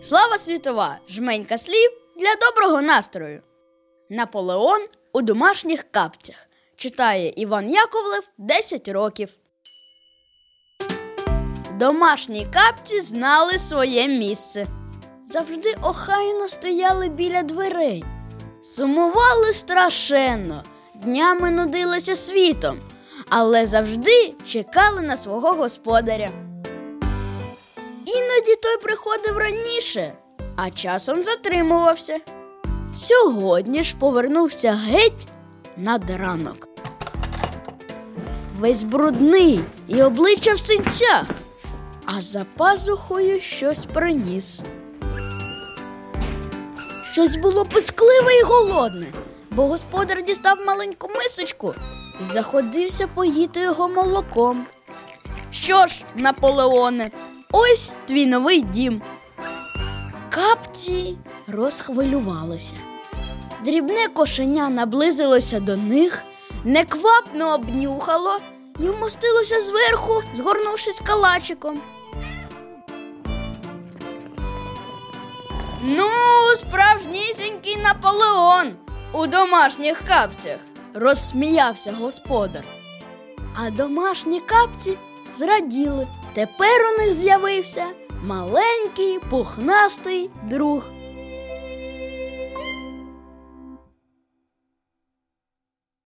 Слава світова! Жменька слів для доброго настрою. Наполеон у домашніх капцях. Читає Іван Яковлев, 10 років. Домашні капці знали своє місце. Завжди охайно стояли біля дверей. Сумували страшенно, днями нудилися світом, але завжди чекали на свого господаря. Іноді той приходив раніше, а часом затримувався. Сьогодні ж повернувся геть над ранок. Весь брудний і обличчя в синцях, а за пазухою щось приніс. Щось було пискливе і голодне, бо господар дістав маленьку мисочку і заходився поїти його молоком. Що ж, Наполеоне, ось твій новий дім. Капці розхвилювалися. Дрібне кошеня наблизилося до них, неквапно обнюхало і вмостилося зверху, згорнувшись калачиком. «Ну, справжнісінький Наполеон у домашніх капцях!» – розсміявся господар. А домашні капці зраділи. Тепер у них з'явився маленький пухнастий друг.